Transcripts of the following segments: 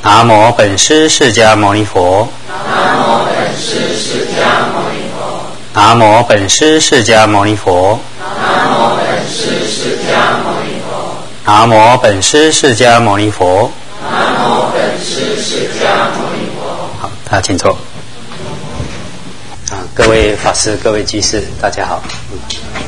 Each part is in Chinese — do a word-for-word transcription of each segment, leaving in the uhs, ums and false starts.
南无本师释迦牟尼佛。 南无本师释迦牟尼佛。 南无本师释迦牟尼佛。 南无本师释迦牟尼佛。 南无本师释迦牟尼佛。 南无本师释迦牟尼佛。 好，大家请坐。啊，各位法师、各位居士，大家好。嗯，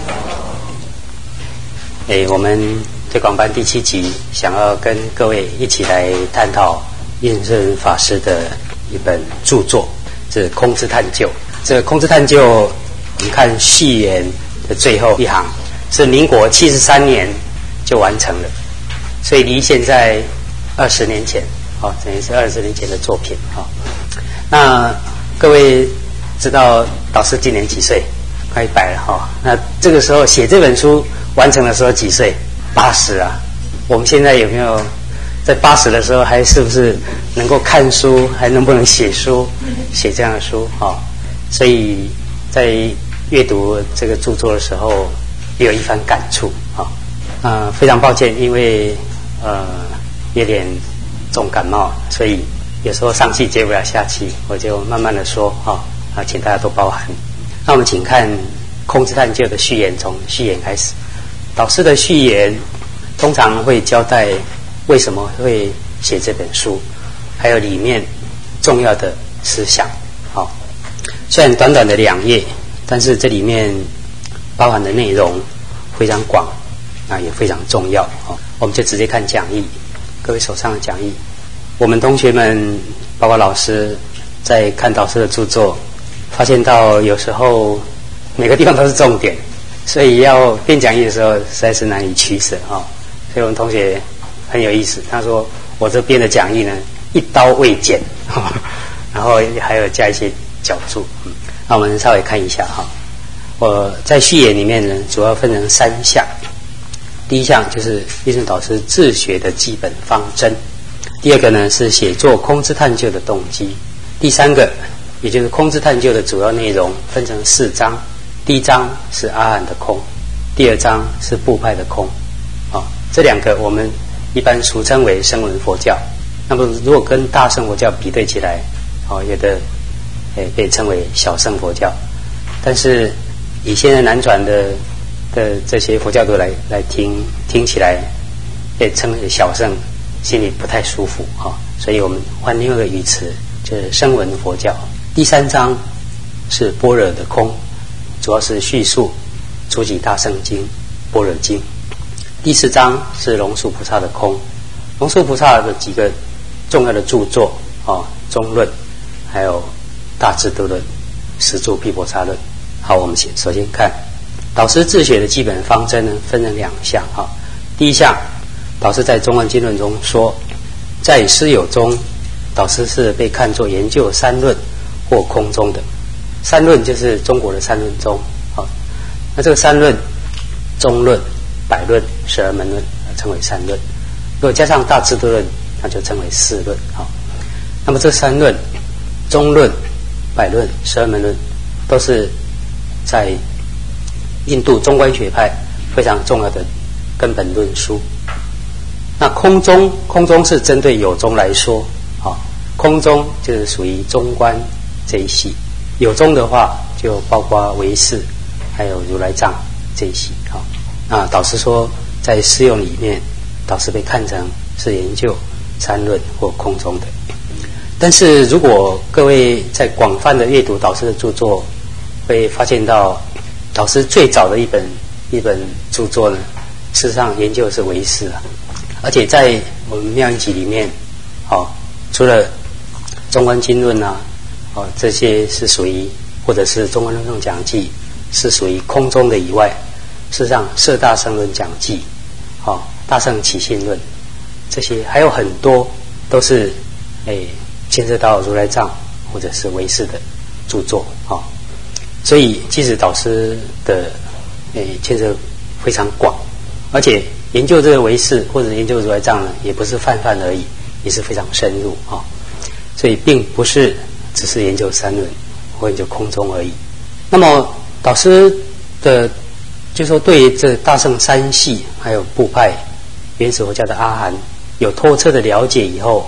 哎，我们推广班第七集，想要跟各位一起来探讨印顺法师的一本著作，是《空之探究》。这个《空之探究》，我们看序言的最后一行，是民国七十三年就完成了，所以离现在二十年前，哦，等于是二十年前的作品，哦。那各位知道导师今年几岁？快一百了，哈，哦。那这个时候写这本书完成的时候几岁？八十啊！我们现在有没有在八十的时候，还是不是能够看书，还能不能写书，写这样的书啊，哦？所以在阅读这个著作的时候，也有一番感触啊。呃，非常抱歉，因为呃有点重感冒，所以有时候上气接不了下气，我就慢慢的说啊啊，请大家多包涵。那我们请看《空之探究》的序言，从序言开始。导师的序言通常会交代为什么会写这本书，还有里面重要的思想。好，虽然短短的两页，但是这里面包含的内容非常广，啊，也非常重要。好，我们就直接看讲义，各位手上的讲义。我们同学们，包括老师，在看导师的著作，发现到有时候每个地方都是重点。所以要编讲义的时候，实在是难以取舍啊，哦。所以我们同学很有意思，他说我这编的讲义呢，一刀未剪，哦，然后还有加一些脚注。嗯，那我们稍微看一下哈，哦。我在序言里面呢，主要分成三项。第一项就是印顺导师自学的基本方针，第二个呢是写作空之探究的动机，第三个也就是空之探究的主要内容分成四章。第一章是阿含的空，第二章是部派的空，啊，哦，这两个我们一般俗称为声闻佛教。那么如果跟大乘佛教比对起来，哦，有的诶被称为小乘佛教。但是以现在南传的的这些佛教徒来来听听起来，被称为小乘，心里不太舒服啊，哦。所以我们换另外一个语词，就是声闻佛教。第三章是般若的空。主要是叙述初级大乘经般若经。第四章是龙树菩萨的空，龙树菩萨的几个重要的著作啊，中论，还有大智度论、十住毗婆沙论。好，我们先首先看导师自学的基本方针呢，分成两项啊。第一项，导师在中观经论中说，在师友中，导师是被看作研究三论或空中的。三论就是中国的三论宗，好，那这个三论，中论、百论、十二门论，称为三论。如果加上大智度论，那就称为四论。好，那么这三论，中论、百论、十二门论，都是在印度中观学派非常重要的根本论书。那空中，空中是针对有宗来说，好，空中就是属于中观这一系。有宗的话，就包括唯识，还有如来藏这一系。好，那导师说，在释用里面，导师被看成是研究三论或空中的。但是如果各位在广泛的阅读导师的著作，会发现到，导师最早的一本一本著作呢，事实上研究的是唯识啊，而且在我们妙音集里面，好，哦，除了中观经论啊。哦，这些是属于，或者是中观论众讲记，是属于空中的以外，事实上摄大乘论讲记，哦，大乘起信论，这些还有很多都是诶牵涉到如来藏或者是唯识的著作啊，哦。所以即使导师的诶牵涉非常广，而且研究这个唯识或者研究如来藏呢，也不是泛泛而已，也是非常深入啊，哦。所以并不是只是研究三论或研究空中而已。那么导师的就说对于这大乘三系还有部派原始佛教的阿含有透彻的了解以后，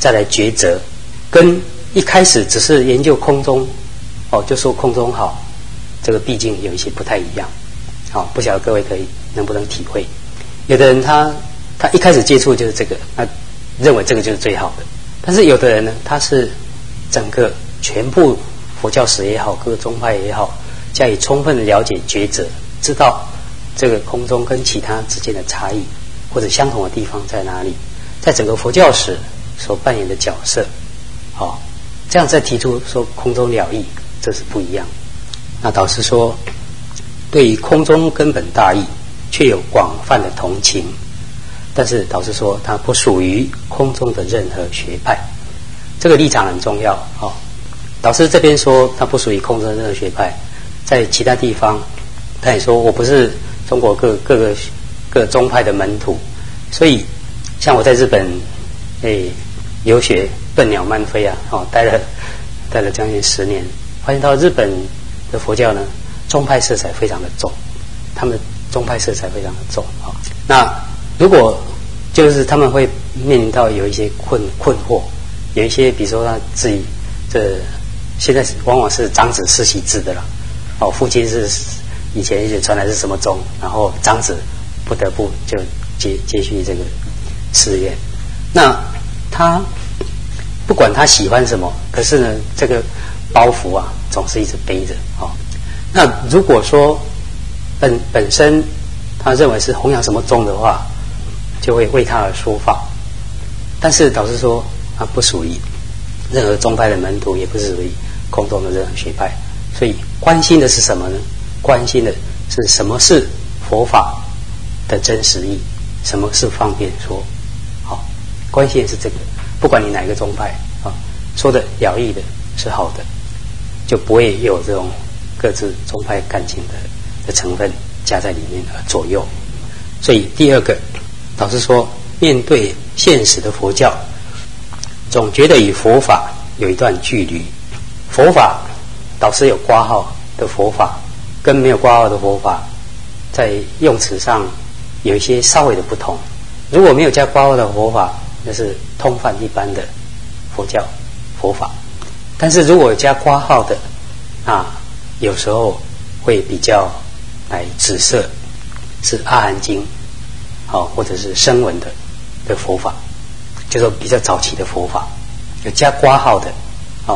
再来抉择，跟一开始只是研究空中，哦，就说空中好，这个毕竟有一些不太一样。好，不晓得各位可以能不能体会？有的人他他一开始接触就是这个，他认为这个就是最好的。但是有的人呢，他是整个全部佛教史也好，各个宗派也好，加以充分的了解抉择，知道这个空中跟其他之间的差异或者相同的地方在哪里，在整个佛教史所扮演的角色。好，这样再提出说空中了义，这是不一样。那导师说，对于空中根本大义却有广泛的同情，但是导师说它不属于空中的任何学派，这个立场很重要。哦，导师这边说它不属于空中的任何学派，在其他地方他也说我不是中国各各个各宗派的门徒，所以像我在日本诶留学笨鸟慢飞啊，哦，待了待了将近十年，发现到日本的佛教呢，宗派色彩非常的重，他们宗派色彩非常的重啊、哦。那如果就是他们会面临到有一些困困惑，有一些比如说他自己这现在往往是长子世袭制的了，哦，父亲是以前一直传来是什么宗，然后长子不得不就接接续这个事业。那他不管他喜欢什么，可是呢，这个包袱啊，总是一直背着啊、哦。那如果说本本身他认为是弘扬什么宗的话，就会为他而说法。但是导师说，他不属于任何宗派的门徒，也不是属于空中的任何学派。所以关心的是什么呢？关心的是什么是佛法的真实义，什么是方便说。好，关心的是这个。不管你哪一个宗派啊，说的了义的是好的，就不会有这种各自宗派感情的的成分加在里面而左右。所以第二个，导师说，面对现实的佛教，总觉得与佛法有一段距离。佛法，导师有括号的佛法，跟没有括号的佛法，在用词上有一些稍微的不同。如果没有加括号的佛法，那是通泛一般的佛教佛法，但是如果加括号的啊，有时候会比较来指涉是阿含经，好、哦、或者是声闻的的佛法，就是比较早期的佛法，有加括号的，好、哦，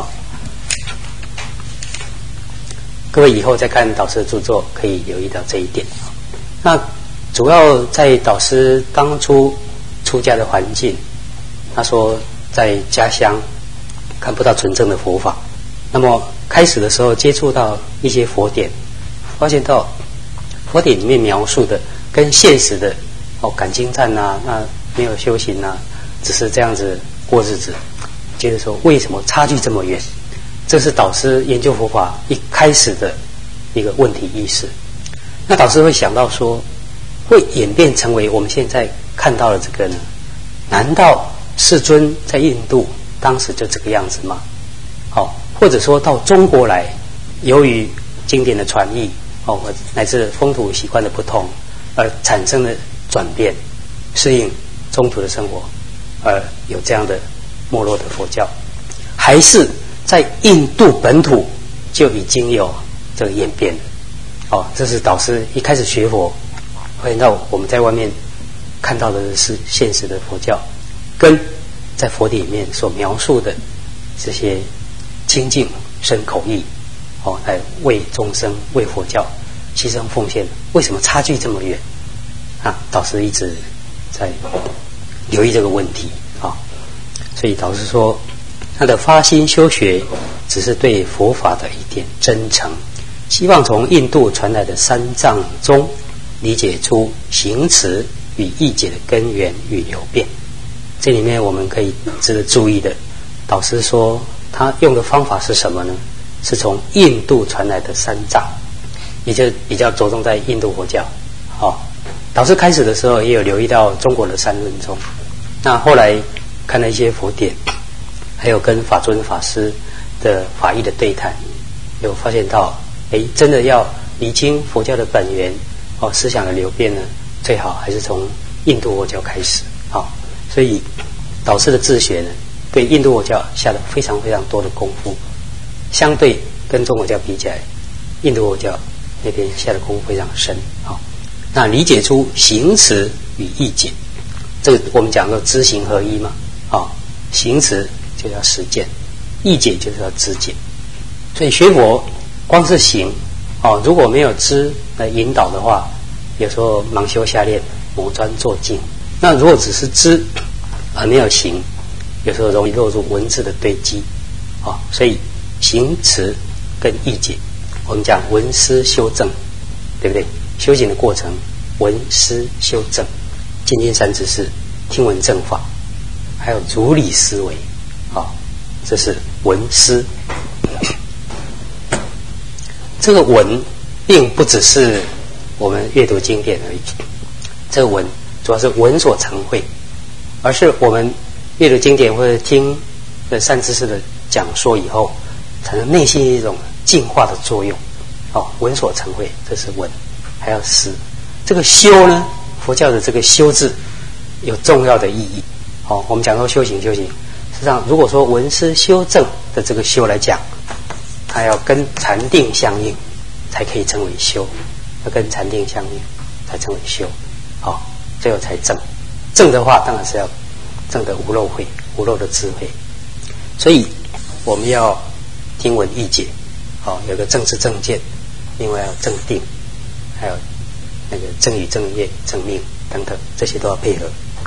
各位以后再看导师的著作，可以留意到这一点。那主要在导师当初出家的环境。他说在家乡看不到纯正的佛法，那么开始的时候接触到一些佛典，发现到佛典里面描述的跟现实的哦赶经站啊，那没有修行啊，只是这样子过日子，接着说为什么差距这么远？这是导师研究佛法一开始的一个问题意识。那导师会想到说，会演变成为我们现在看到的这个呢？难道世尊在印度当时就这个样子吗？好、哦，或者说到中国来，由于经典的传译哦，乃至风土习惯的不同，而产生的转变，适应中土的生活，而有这样的没落的佛教，还是在印度本土就已经有这个演变了？哦，这是导师一开始学佛，发现到我们在外面看到的是现实的佛教。跟在佛典里面所描述的这些清净身口意，哦，来为众生、为佛教牺牲奉献，为什么差距这么远？啊，导师一直在留意这个问题啊，所以导师说，他的发心修学只是对佛法的一点真诚，希望从印度传来的三藏中理解出行持与义解的根源与流变。这里面我们可以值得注意的，导师说他用的方法是什么呢？是从印度传来的三藏，也就比较着重在印度佛教。好、哦，导师开始的时候也有留意到中国的三论宗，那后来看了一些佛典，还有跟法尊法师的法义的对谈，有发现到，哎，真的要厘清佛教的本源，哦，思想的流变呢，最好还是从印度佛教开始。好、哦，所以导师的自学呢， 对印度佛教下了非常非常多的功夫，相对跟中国教比起来，印度佛教那边下的功夫非常深啊、哦。那理解出行持与意解，这个我们讲过知行合一嘛，啊、哦，行持就要实践，意解就是要知解。所以学佛光是行，哦，如果没有知来引导的话，有时候盲修瞎练，磨砖作镜。那如果只是知而没有行，有时候容易落入文字的堆积，啊、哦，所以行持跟意解，我们讲闻思修正，对不对？修行的过程，闻思修正，渐渐三知识，听闻正法，还有如理思维，啊、哦，这是闻思。这个闻，并不只是我们阅读经典而已，这个闻主要是闻所成慧，而是我们阅读经典或者听的善知识的讲说以后，产生内心一种净化的作用。哦，闻所成慧，这是闻，还要思。这个修呢，佛教的这个修字有重要的意义。哦，我们讲说修行，修行，实际上如果说闻思修正的这个修来讲，它要跟禅定相应，才可以称为修；要跟禅定相应，才称为修。好、哦，最后才正。正的话，当然是要正的无漏慧、无漏的智慧。所以我们要听闻意解，好、哦，有个正知正见，另外要正定，还有那个正语、正业、正命等等，这些都要配合。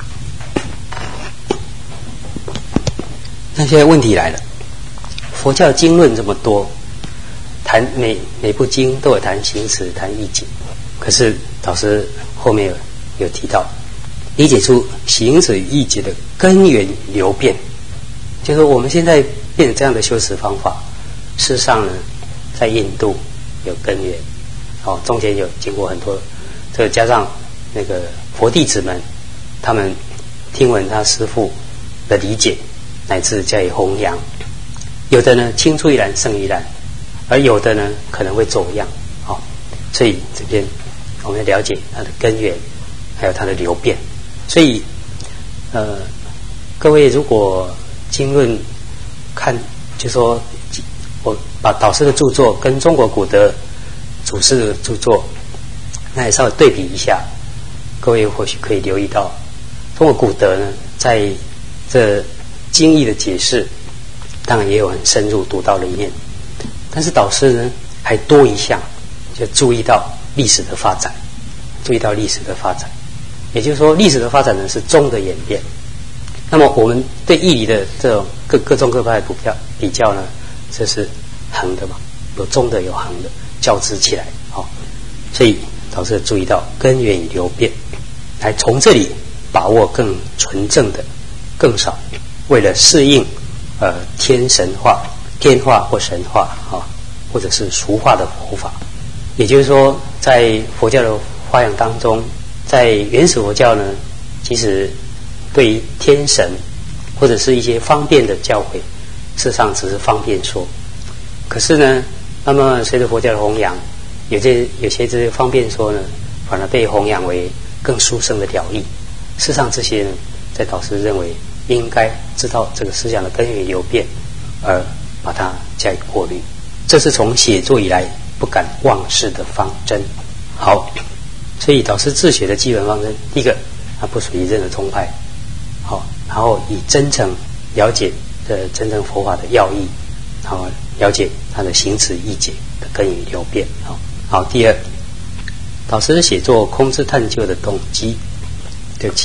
那现在问题来了，佛教经论这么多，谈每每部经都有谈行持、谈意解，可是导师后面有有提到，理解出行持与意解的根源流变，就是我们现在变成这样的修持方法，事实上呢，在印度有根源，哦，中间有经过很多，这个加上那个佛弟子们，他们听闻他师父的理解，乃至加以弘扬，有的呢青出于蓝胜于蓝，而有的呢可能会走样，哦，所以这边我们要了解它的根源，还有它的流变。所以，呃，各位如果经论看，就说我把导师的著作跟中国古德祖师的著作，那也稍微对比一下，各位或许可以留意到，中国古德呢，在这经义的解释，当然也有很深入独到的一面，但是导师呢还多一项，就注意到历史的发展，注意到历史的发展，也就是说历史的发展呢是中的演变。那么我们对义理的这种各各宗各派的比较比较呢，这是横的嘛，有中的有横的交织起来，好、哦，所以导师注意到根源与流变，来从这里把握更纯正的、更少为了适应呃天神化、天化或神化啊、哦，或者是俗化的佛法。也就是说，在佛教的发扬当中，在原始佛教呢，其实对于天神或者是一些方便的教诲，事实上只是方便说。可是呢，那么随着佛教的弘扬，有些有些这些方便说呢，反而被弘扬为更殊胜的了义。事实上，这些呢，在导师认为应该知道这个思想的根源流变，而把它加以过滤。这是从写作以来不敢忘失的方针。好，所以导师自学的基本方针，第一个，它不属于任何宗派，好，然后以真诚了解的真正佛法的要义，好，了解它的行持意解的根源流变。好，好，第二，导师写作空知探究的动机，对不起，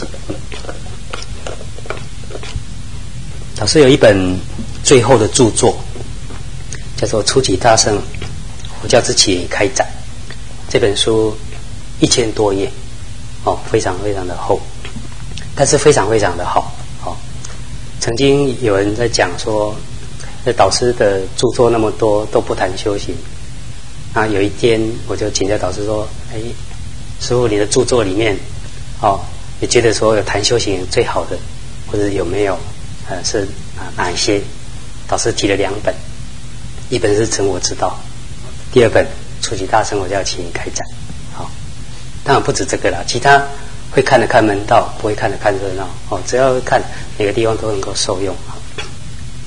导师有一本最后的著作，叫做《初级大乘佛教之起源开展》。这本书一千多页，哦，非常非常的厚，但是非常非常的好。哦，曾经有人在讲说，这导师的著作那么多都不谈修行。那有一天我就请教导师说：“哎，师父，你的著作里面，哦，你觉得说有谈修行最好的，或者有没有呃是啊哪一些？”导师提了两本，一本是《成我之道》，第二本《初级大乘佛教起源开展》。好，当然不止这个啦，其他会看的看门道，不会看的看热闹。哦，只要看每个地方都能够受用。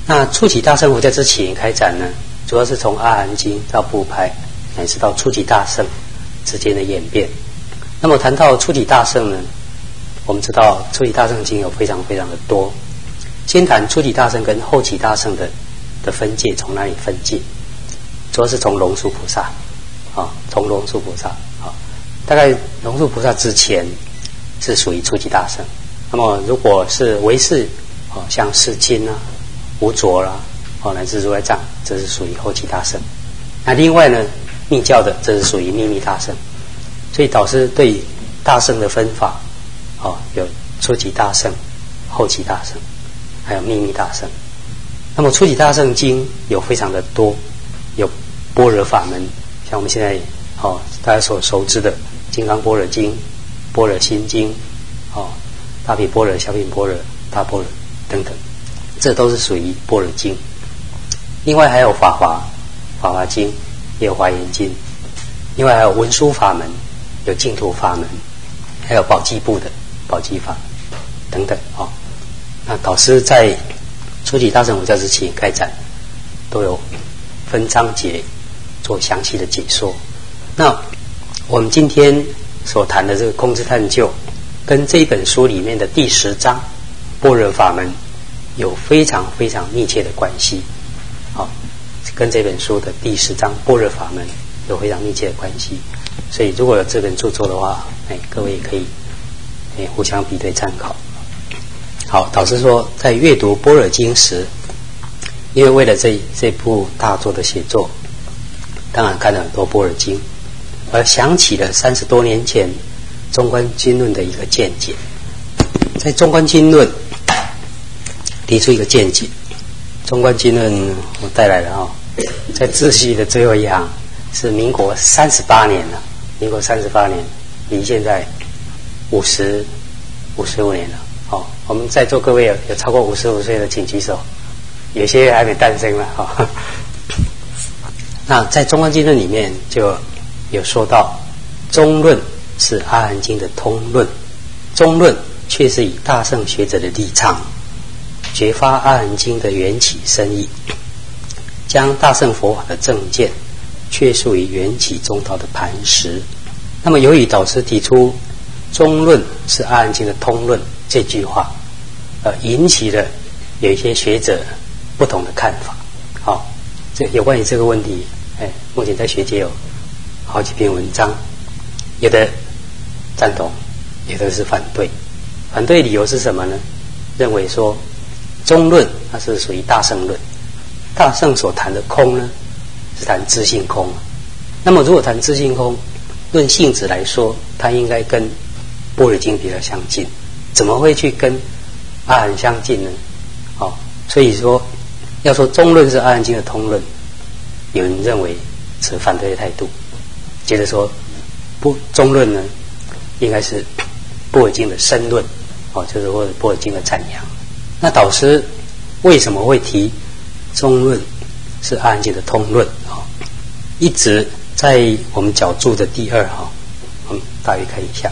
那初期大乘佛教之起源开展呢，主要是从阿含经到部派，乃至到初期大乘之间的演变。那么谈到初期大乘呢，我们知道初期大乘经有非常非常的多。先谈初期大乘跟后期大乘的的分界，从哪里分界？主要是从龙树菩萨啊，从龙树菩萨啊，大概龙树菩萨之前是属于初期大乘。那么如果是唯识啊，像释经啊、无着啦，哦，乃至如来藏，这是属于后期大乘。那另外呢，密教的这是属于秘密大乘。所以导师对大乘的分法，哦，有初期大乘、后期大乘，还有秘密大乘。那么初期大乘经有非常的多，有般若法门，像我们现在哦大家所熟知的《金刚般若经》、《般若心经》、哦大毗般若、小品般若、大般若等等，这都是属于般若经。另外还有法华、法华经，也有华严经。另外还有文殊法门，有净土法门，还有宝积部的宝积法等等哦。那导师在初期大乘佛教之起开展，都有分章节做详细的解说。那我们今天所谈的这个空智探究，跟这一本书里面的第十章般若法门有非常非常密切的关系。好、哦，跟这本书的第十章般若法门有非常密切的关系。所以如果有这本著作的话，哎，各位也可以哎互相比对参考。好，导师说，在阅读般若经时，因为为了这这部大作的写作，当然看了很多般若经，而想起了三十多年前中观经论的一个见解。在中观经论提出一个见解，中观经论我带来了哦，在自序的最后一行是民国三十八年了，民国三十八年，离现在五十五十五年了。哦，我们在座各位有有超过五十五岁的，请举手。有些还没诞生了哈、哦。那在中观经论里面就有说到，中论是阿含经的通论，中论却是以大乘学者的立场，觉发阿含经的缘起深意，将大乘佛法的正见却属于缘起中道的磐石。那么由于导师提出中论是阿含经的通论这句话，呃，引起了有一些学者不同的看法。好、哦，这有关于这个问题，哎，目前在学界有好几篇文章，有的赞同，有的是反对。反对理由是什么呢？认为说中论它是属于大乘论，大乘所谈的空呢是谈自性空。那么如果谈自性空，论性质来说，它应该跟般若经比较相近，怎么会去跟阿含相近呢？哦，所以说要说中论是阿含经的通论，有人认为持反对的态度，接着说不中论呢应该是般若经的深论，哦，就是或者般若经的阐扬。那导师为什么会提中论是阿含经的通论？哦，一直在我们脚注的第二哈、哦，我们大约看一下。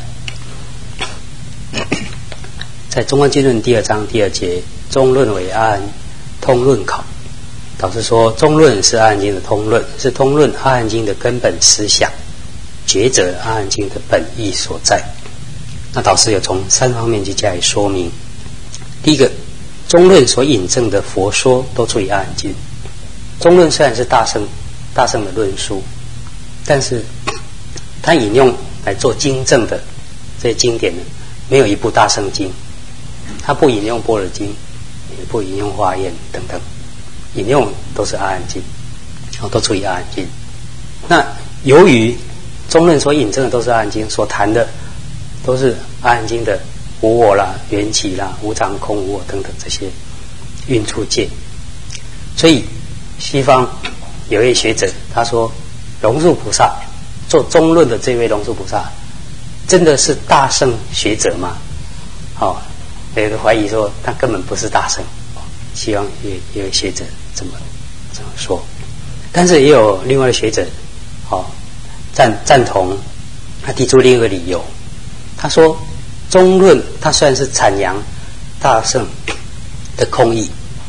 在中观经论第二章第二节，中论为阿含通论考。导师说，中论是阿含经的通论，是通论阿含经的根本思想，觉者阿含经的本意所在。那导师有从三方面去加以说明。第一个，中论所引证的佛说都出于阿含经。中论虽然是大乘大乘的论述，但是他引用来做经证的这些经典呢，没有一部大乘经。他不引用般若经，也不引用华严等等，引用都是阿含经，哦，都出于阿含经。那由于中论所引证的都是阿含经，所谈的都是阿含经的无我啦、缘起啦、无常、空、无我等等这些蕴处界，所以西方有一位学者他说，龙树菩萨做中论的这位龙树菩萨，真的是大乘学者吗？好、哦。有的怀疑说他根本不是大乘，希望也也有学者这么这么说，但是也有另外的学者，哦，赞赞同，他提出另一个理由，他说中论他虽然是阐扬大乘的空义，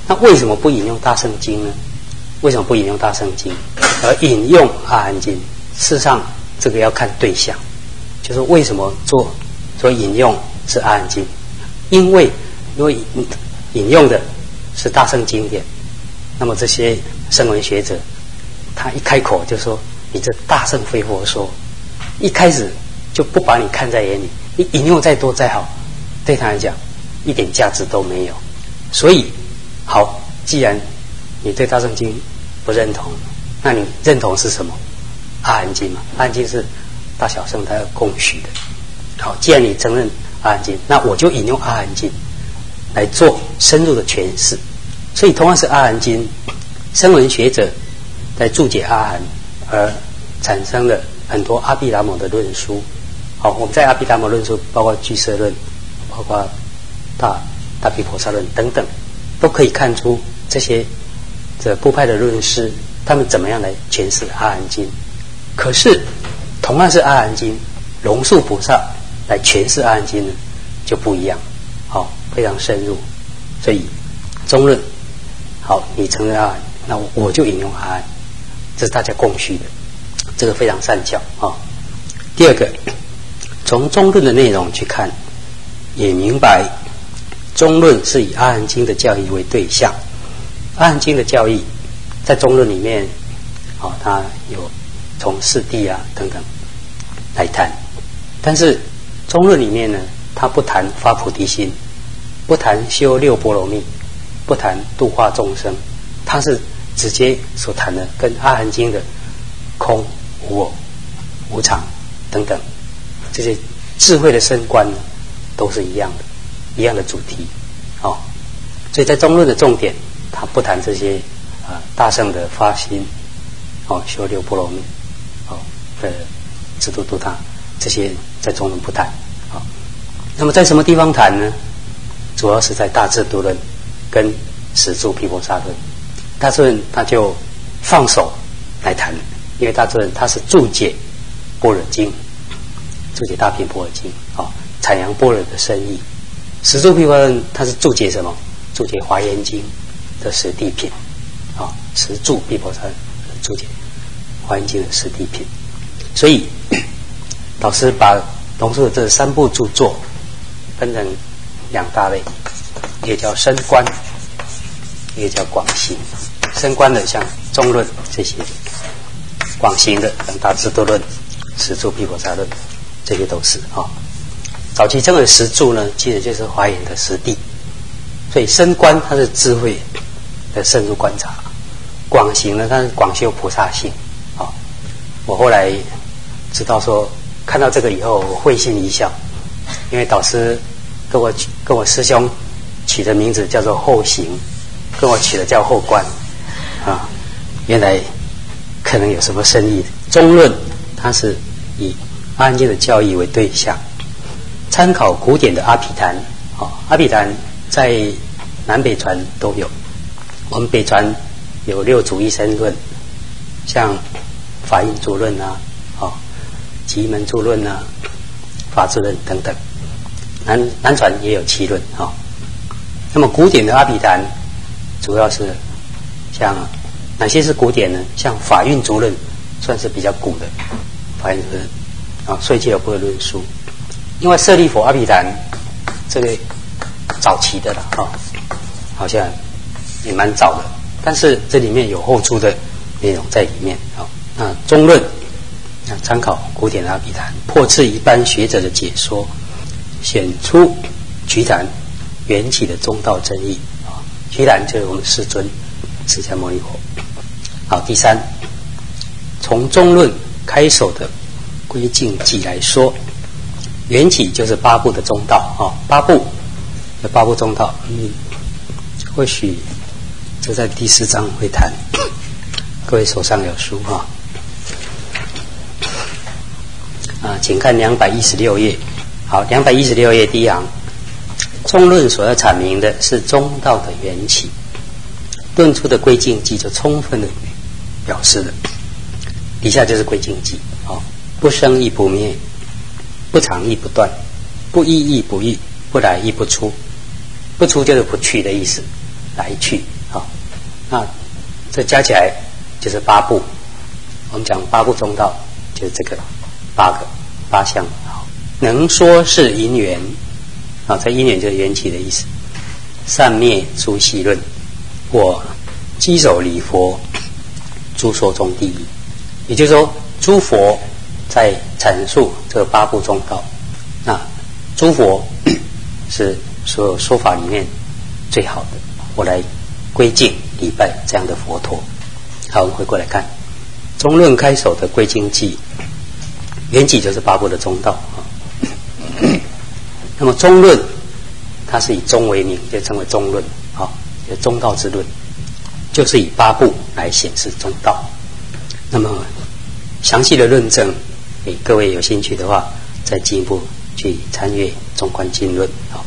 那为什么不引用大圣经呢？为什么不引用大圣经，而引用阿含经？事实上，这个要看对象，就是为什么做做引用是阿含经？因为如果引用的是大圣经典，那么这些声闻学者，他一开口就说：“你这大圣非佛说。”一开始就不把你看在眼里，你引用再多再好，对他来讲一点价值都没有。所以，好，既然你对大圣经不认同，那你认同是什么？阿含经嘛，阿含经是大小圣他要供许的。好，既然你承认阿含经，那我就引用阿含经来做深入的诠释。所以同样是阿含经，声闻学者在注解阿含而产生了很多阿毗达摩的论书。好，我们在阿毗达摩论书，包括俱舍论，包括大大毗婆萨论等等，都可以看出这些这部派的论师他们怎么样来诠释阿含经。可是同样是阿含经，龙树菩萨来诠释阿含经呢就不一样，好，非常深入。所以中论，好，你承认阿含，那我就引用阿含，这是大家共须的，这个非常善巧啊。第二个，从中论的内容去看，也明白中论是以阿含经的教义为对象。阿含经的教义在中论里面，哦，它有从四谛啊等等来谈，但是中论里面呢，它不谈发菩提心，不谈修六波罗蜜，不谈度化众生，它是直接所谈的跟阿含经的空、无我、无常等等这些智慧的深观呢，都是一样的，一样的主题。哦，所以在中论的重点，它不谈这些啊、呃、大圣的发心，哦，修六波罗蜜，哦的自度度他，这些在中论不谈。好、哦，那么在什么地方谈呢？主要是在大智度论跟始住毗婆沙论。大智论他就放手来谈，因为大智论它是注解般若经，注解大品般若经，啊、哦，阐扬般若的深意。始住毗婆沙论它是注解什么？注解华严经的十地品，啊、哦，始住毗婆沙论注解华严经的十地品。所以老师把龙树的这三部著作分成两大类，一个叫深观，一个叫广行。深观的像中论这些，广行的像大智度论、始住毗婆沙论，这些都是啊、哦。早期称为十住呢，其实就是华严的十地。所以深观它是智慧的深入观察，广行呢它是广修菩萨性。啊、哦，我后来知道说，看到这个以后，我会心一笑，因为导师跟我跟我师兄取的名字叫做后行，跟我取的叫后观，啊，原来可能有什么深意。中论它是以阿含经的教义为对象，参考古典的阿毗昙，啊，阿毗昙在南北传都有，我们北传有六祖一生论，像法印诸论啊，啊，集门诸论啊，法智论等等。南南传也有七论啊、哦。那么古典的阿毗昙主要是像哪些是古典呢？像法运诸论算是比较古的法运诸论啊，所以就有部的论述。因为舍利弗阿毗昙这个早期的了啊、哦，好像也蛮早的，但是这里面有后出的内容在里面啊、哦。那中论那参考古典的阿毗昙，破斥一般学者的解说，显出瞿昙缘起的中道真义啊，瞿昙就是我们世尊释迦牟尼佛。好，第三，从中论开首的归敬记来说，缘起就是八部的中道啊，八部的八部中道，嗯，或许这在第四章会谈，各位手上有书哈啊，请看两百一十六页。好，两百一十六页第一行，中论所要阐明的是中道的缘起，论出的归敬记就充分的表示了。底下就是归敬记，哦，不生亦不灭，不长亦不断，不依亦不异，不来亦不出。不出就是不去的意思，来去那这加起来就是八部。我们讲八部中道，就是这个八个八项。好，能说是因缘啊，这因缘就是缘起的意思。善灭诸细论，我稽首礼佛，诸说中第一。也就是说，诸佛在阐述这八部中道，那诸佛是所有说法里面最好的，我来归敬礼拜这样的佛陀。好，我们回过来看中论开首的归经记，缘起就是八部的中道啊。那么中论它是以中为名，就称为中论啊，就中道之论，就是以八部来显示中道。那么详细的论证，给各位有兴趣的话，再进一步去参阅中观经论。好，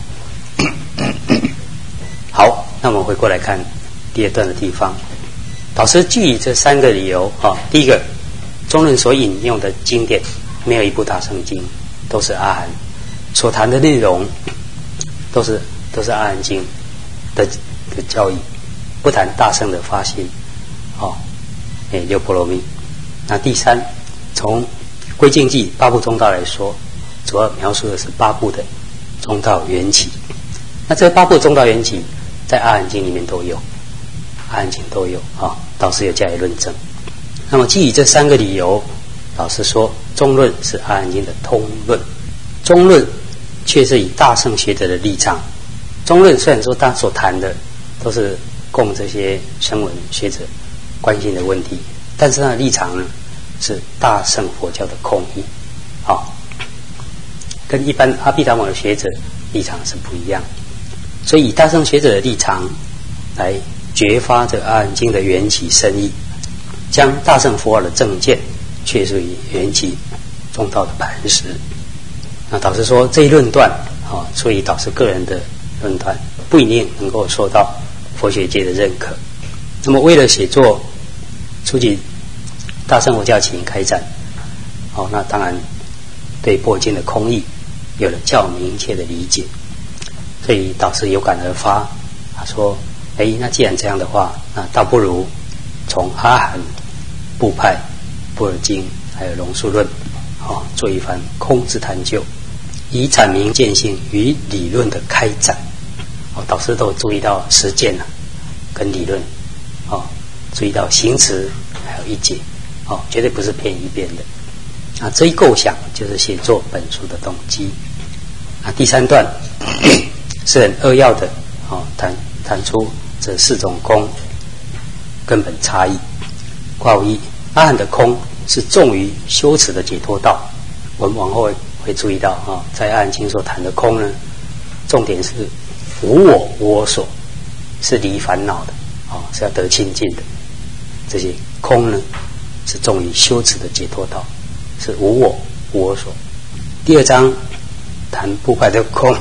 好，那我们回过来看第二段的地方。导师基于这三个理由啊，第一个，中论所引用的经典没有一部大圣经，都是阿含所谈的内容，都是都是阿含经的的教义，不谈大圣的发心，哦，诶，六波罗蜜。那第三，从归敬记八部中道来说，主要描述的是八部的中道缘起。那这八部中道缘起，在阿含经里面都有，阿含经都有啊、哦，导师有加以论证。那么基于这三个理由，导师说中论是阿含经的通论，中论却是以大圣学者的立场。中论虽然说他所谈的都是供这些声闻学者关心的问题，但是他的立场呢是大乘佛教的空义，好、哦，跟一般阿毗达摩的学者立场是不一样。所以以大乘学者的立场来觉发这阿含经的缘起深意，将大乘佛法的正见确属于缘起中道的磐石。那导师说这一论断啊，所以导师个人的论断不一定能够受到佛学界的认可。那么为了写作初级大乘佛教起因开展，哦，那当然对般若经的空义有了较明确的理解。所以导师有感而发，他说：“哎，那既然这样的话，那倒不如从阿含、部派、般若经还有龙树论，哦，做一番空之探究，以阐明见性与理论的开展。哦，导师都有注意到实践啊，跟理论，哦，注意到行持还有一解，哦，绝对不是偏一边的。啊，这一构想就是写作本书的动机。啊，第三段。”是很扼要的，哦，谈谈出这四种空根本差异。括弧一，阿含的空是重于修持的解脱道。我们往后会会注意到，哈、哦，在阿含经所谈的空呢，重点是无我无我所，是离烦恼的，哦，是要得清净的。这些空呢，是重于修持的解脱道，是无我无我所。第二章谈部派的空。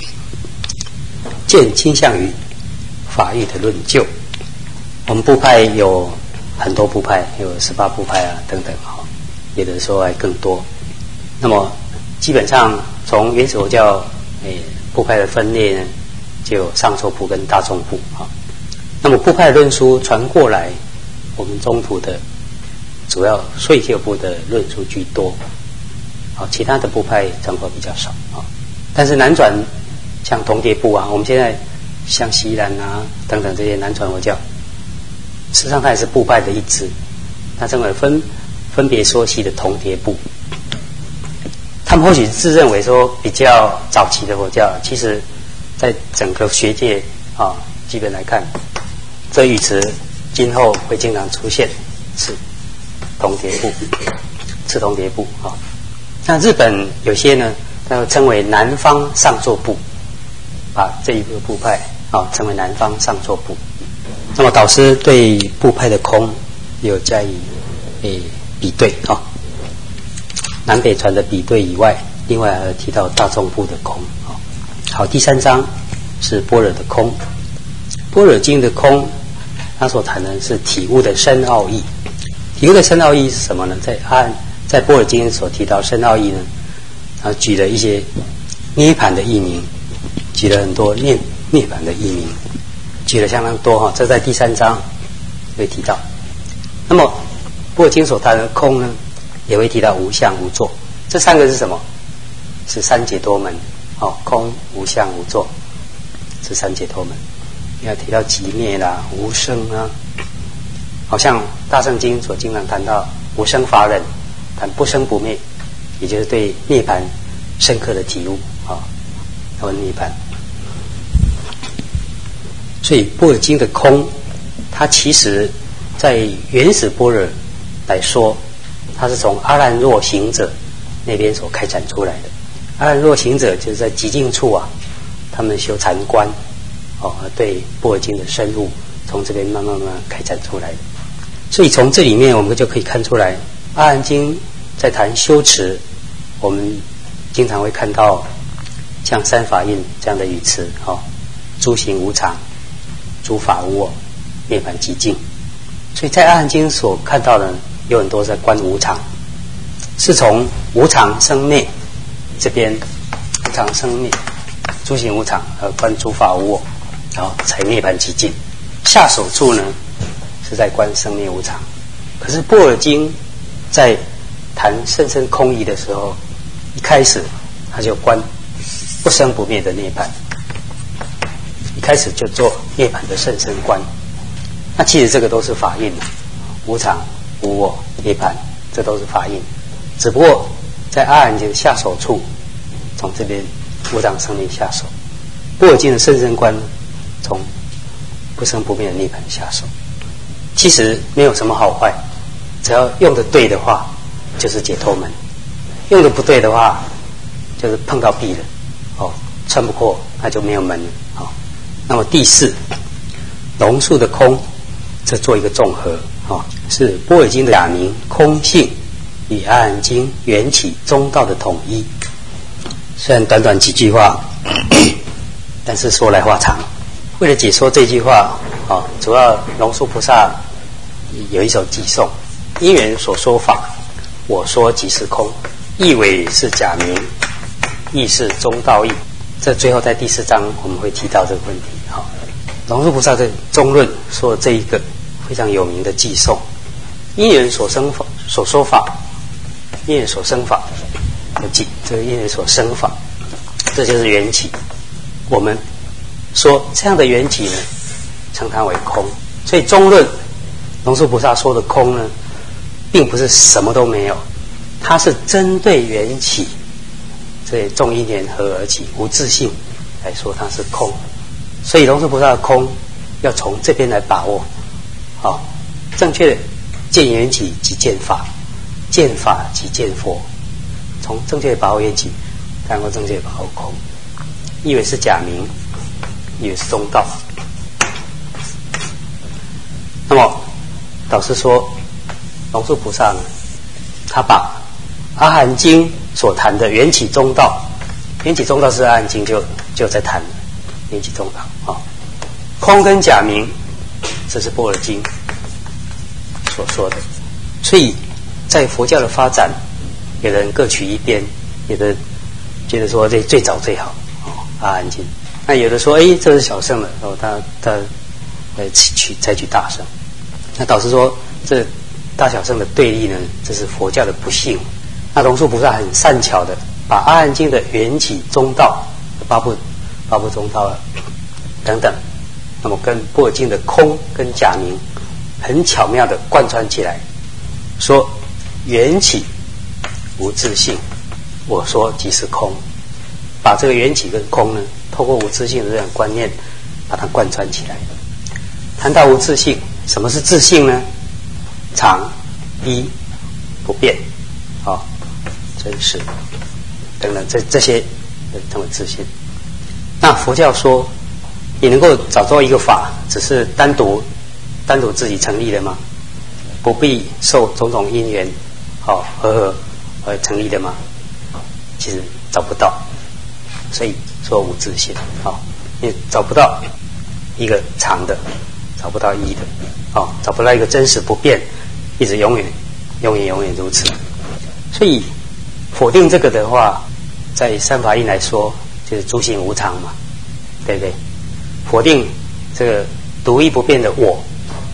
渐倾向于法义的论究。我们部派有很多部派，有十八部派啊等等哈，有的时候还更多。那么基本上从原始佛教诶部派的分裂呢，就有上座部跟大众部哈。那么部派的论书传过来，我们中土的主要碎旧部的论述居多，好，其他的部派传播比较少啊。但是南转。像同碟部啊，我们现在像西兰啊等等这些南传佛教，实际上它也是部派的一支。那这个分分别说系的同碟部，他们或许自认为说比较早期的佛教，其实在整个学界啊，基本来看，这语词今后会经常出现是同碟部，是同碟部啊。那日本有些呢，它称为南方上座部。把这一个部派啊称为南方上座部。那么导师对部派的空有加以诶比对啊，南北传的比对以外，另外还提到大众部的空啊。好，第三章是般若的空，般若经的空，他所谈的是体悟的深奥义。体悟的深奥义是什么呢？在按在般若经所提到深奥义呢，他举了一些涅盘的义名。举了很多涅涅槃的义名，举了相当多哈。这在第三章会提到。那么般若经所谈的空呢，也会提到无相无作。这三个是什么？是三解脱门。哦，空无相无作，是三解脱门。要提到寂灭啦、无生啊，好像大乘经所经常谈到无生法忍，谈不生不灭，也就是对涅槃深刻的体悟啊，他问涅槃。所以般若经的空，它其实在原始般若来说，它是从阿兰若行者那边所开展出来的。阿兰若行者就是在极静处啊，他们修禅观，哦，对般若经的深入，从这边慢慢慢慢开展出来的。所以从这里面我们就可以看出来，阿含经在谈修持，我们经常会看到像三法印这样的语词，哦，诸行无常，诸法无我，涅槃寂静。所以在阿含经所看到的有很多在观无常，是从无常生灭这边，无常生灭，诸行无常，和观诸法无我，然后才涅槃寂静。下手处呢是在观生灭无常。可是般若经在谈甚深空义的时候，一开始他就观不生不灭的涅槃，一开始就做涅槃的甚深观。那其实这个都是法印，无常、无我、涅槃，这都是法印。只不过在阿含经下手处，从这边无常生灭下手；般若经的甚深观，从不生不灭的涅槃下手。其实没有什么好坏，只要用得对的话，就是解脱门；用得不对的话，就是碰到壁了，哦，穿不过，那就没有门了。哦，那么第四，龙树的空，这做一个综合，哦，是般若经的假名空性与阿含经缘起中道的统一。虽然短短几句话，但是说来话长。为了解说这句话，哦，主要龙树菩萨有一首偈颂：因缘所说法，我说即是空，意为是假名，亦是中道义。这最后在第四章我们会提到这个问题。好，哦，龙树菩萨在中论说这一个非常有名的偈颂：因缘所生法，所说法，因缘所生法，有记这个因缘所生法，这就是缘起。我们说这样的缘起呢，称它为空。所以中论龙树菩萨说的空呢，并不是什么都没有，它是针对缘起，这众因缘合而起，无自性来说它是空。所以龙树菩萨的空要从这边来把握。好，正确的见缘起即见法，见法即见佛。从正确的把握缘起，才能够正确的把握空。以为是假名，以为是中道。那么导师说，龙树菩萨呢，他把阿含经所谈的缘起中道，缘起中道是阿含经就就在谈缘起中道啊，哦，空跟假名，这是般若经所说的。所以在佛教的发展，有的人各取一边，有的觉得说这最早最好，哦，阿含经。那有的说，哎，这是小乘的，哦，他他呃取采取大乘。那导师说，这大小乘的对立呢，这是佛教的不幸。那龙树菩萨很善巧的把阿含经的缘起中道、八部八部中道了等等，那么跟般若经的空跟假名很巧妙的贯穿起来，说缘起无自性，我说即是空。把这个缘起跟空呢，透过无自性的这样观念，把它贯穿起来。谈到无自性，什么是自性呢？常、一、不变，哦，真实等等，这这些称为自性。那佛教说，你能够找到一个法，只是单独单独自己成立的吗？不必受种种因缘，哦，合合而成立的吗？其实找不到。所以说无自性，哦，你找不到一个常的，找不到一的，哦，找不到一个真实不变，一直永远永远永远如此。所以否定这个的话，在三法印来说，就是诸行无常嘛，对不对？否定这个独一不变的我，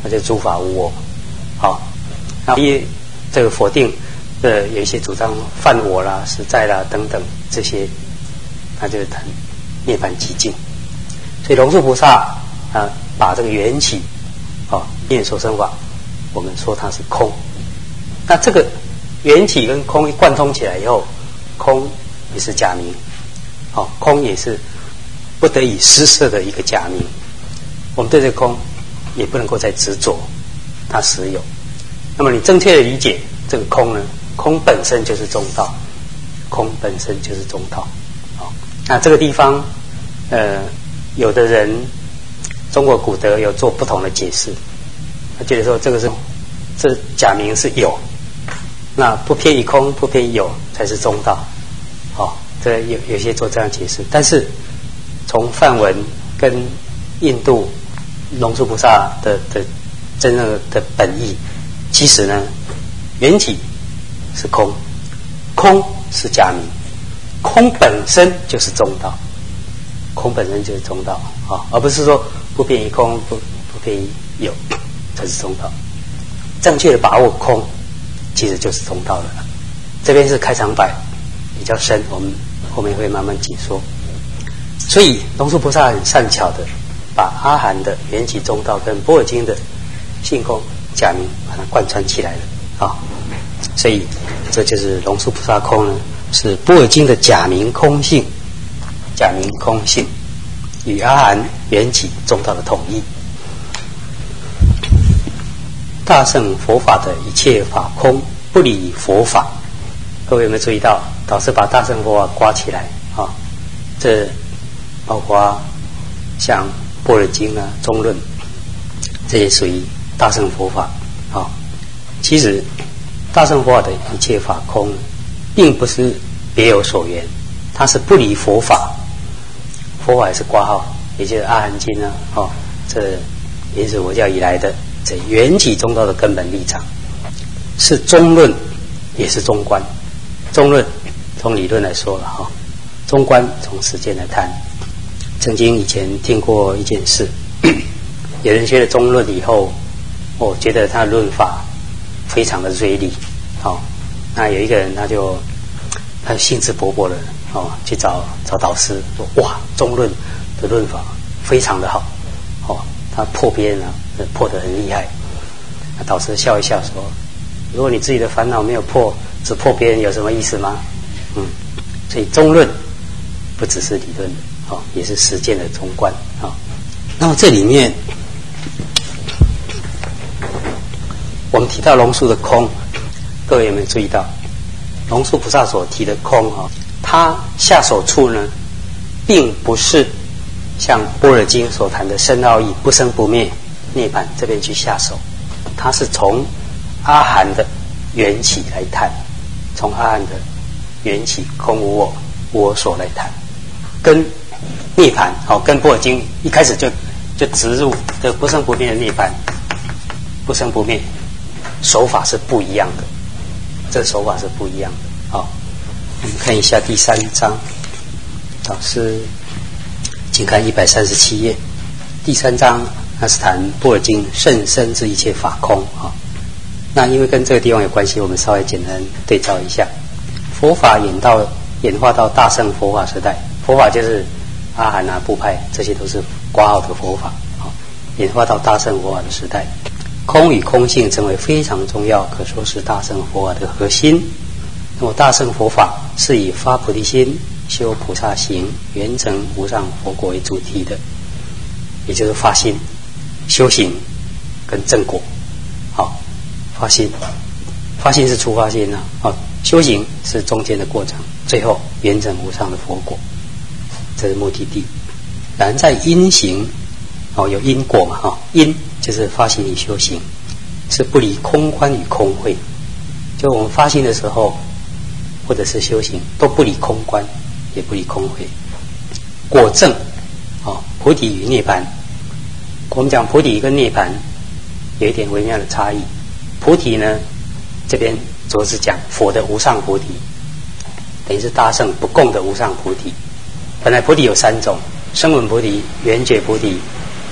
那就诸法无我。好，那一这个否定的有一些主张犯我啦、实在啦等等这些，那就是谈涅槃寂静。所以龙树菩萨啊，把这个缘起啊念所生法，我们说它是空。那这个缘起跟空一贯通起来以后，空也是假名，好、哦，空也是不得已施设的一个假名。我们对这个空也不能够再执着它实有。那么你正确的理解这个空呢？空本身就是中道，空本身就是中道。好、哦，那这个地方，呃，有的人中国古德有做不同的解释，他觉得说这个是这假名是有。那不偏于空，不偏于有，才是中道。好、哦，这有有些做这样解释，但是从梵文跟印度龙树菩萨的的真正的本意，其实呢，缘起是空，空是假名，空本身就是中道，空本身就是中道啊、哦，而不是说不偏于空，不不偏于有，才是中道。正确的把握空，其实就是中道了。这边是开场白，比较深，我们后面会慢慢解说。所以龙树菩萨很善巧的把阿含的缘起中道跟般若经的性空假名把它贯穿起来了啊、哦。所以这就是龙树菩萨空呢，是般若经的假名空性，假名空性与阿含缘起中道的统一。大乘佛法的一切法空，不离佛法。各位有没有注意到，导师把大乘佛法刮起来啊？这包括像般若经啊、中论，这些属于大乘佛法啊。其实大乘佛法的一切法空，并不是别有所缘，它是不离佛法。佛法也是括号，也就是阿含经啊，哦，这也是佛教以来的这缘起中道的根本立场，是中论，也是中观。中论从理论来说了哈，中观从实践来谈。曾经以前听过一件事，有人学了中论以后，我觉得他的论法非常的锐利，哦，那有一个人他就他兴致勃勃的哦去找找导师说，哇，中论的论法非常的好，哦，他破边啊，破得很厉害。那导师笑一笑说，如果你自己的烦恼没有破，只破别人有什么意思吗？嗯，所以中论不只是理论的，哦，也是实践的中观啊、哦。那么这里面我们提到龙树的空，各位有没有注意到，龙树菩萨所提的空啊、哦，他下手处呢，并不是像般若经所谈的深奥义不生不灭涅槃这边去下手，他是从阿含的缘起来谈，从阿含的缘起空无我无我所来谈，跟涅槃好、哦，跟般若经一开始就就植入的不生不灭的涅槃，不生不灭手法是不一样的，这个手法是不一样的。好、哦，我们看一下第三章，导师请看一百三十七页，第三章那是谈般若经甚深之一切法空啊、哦。那因为跟这个地方有关系，我们稍微简单对照一下。佛法演到演化到大乘佛法时代，佛法就是阿含啊、部派，这些都是括号的佛法啊、哦。演化到大乘佛法的时代，空与空性成为非常重要，可说是大乘佛法的核心。那么大乘佛法是以发菩提心、修菩萨行、圆成无上佛果为主题的，也就是发心、修行跟正果。好，发心，发心是出发心啊，啊，修行是中间的过程，最后圆成无上的佛果，这是目的地。然在因行，哦，有因果嘛，哈、哦，因就是发心与修行，是不离空观与空慧。就我们发心的时候，或者是修行，都不离空观，也不离空慧。果证，哦，菩提与涅槃。我们讲菩提跟涅槃有一点微妙的差异。菩提呢，这边主要是讲佛的无上菩提，等于是大乘不共的无上菩提。本来菩提有三种：声闻菩提、缘觉菩提，哦，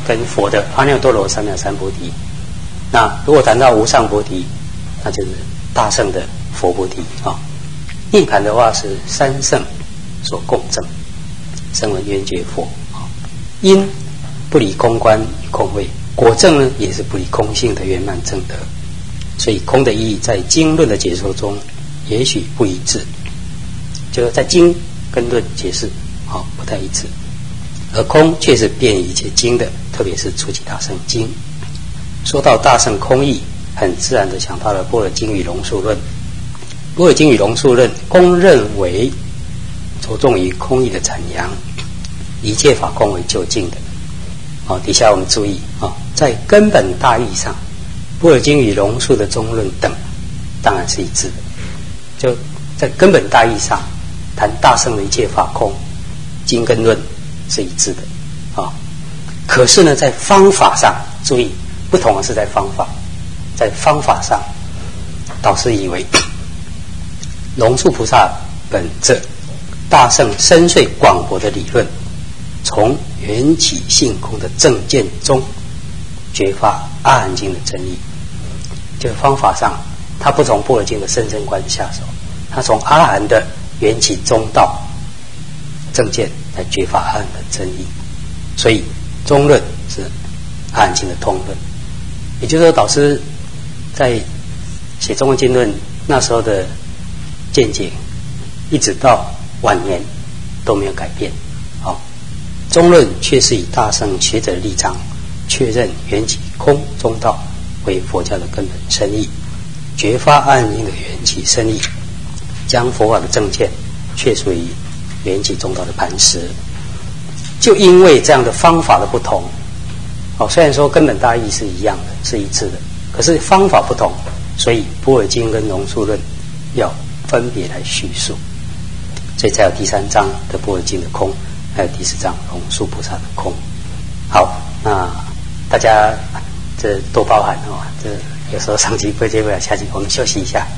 跟佛的阿耨多罗三藐三菩提。那如果谈到无上菩提，那就是大圣的佛菩提啊。涅槃的话是三圣所共证，声闻缘觉佛啊。因不离空观与空慧，果证呢也是不离空性的圆满正德。所以空的意义在经论的解说中也许不一致，就是在经跟论解释啊、哦、不太一致，而空却是遍一切经的，特别是初起大乘经。说到大乘空义，很自然的想到了般若经与龙树论。般若经与龙树论公认为着重于空义的阐扬，一切法空为究竟的。哦，底下我们注意啊、哦，在根本大义上，般若经与龙树的中论等当然是一致的。就在根本大义上谈大乘的一切法空，经跟论是一致的啊、哦。可是呢，在方法上，注意不同的是在方法，在方法上，导师以为龙树菩萨本着大乘深邃广博的理论，从缘起性空的正见中觉发阿含经的真理。就是方法上，他不从般若经的深深观下手，他从阿含的缘起中道正见来觉发阿含的真理。所以中论是阿含经的通论。也就是说，导师在写中观经论那时候的见解，一直到晚年都没有改变。好、哦，中论却是以大乘学者的立场，确认缘起空中道为佛教的根本深义，觉发阿含经的缘起深义，将佛法的正见确属于缘起中道的磐石。就因为这样的方法的不同，哦，虽然说根本大义是一样的，是一致的，可是方法不同，所以般若经跟龙树论要分别来叙述，所以才有第三章的般若经的空，还有第四章龙树菩萨的空。好，那大家这多包涵哦，这有时候上集不接不了下集，我们休息一下。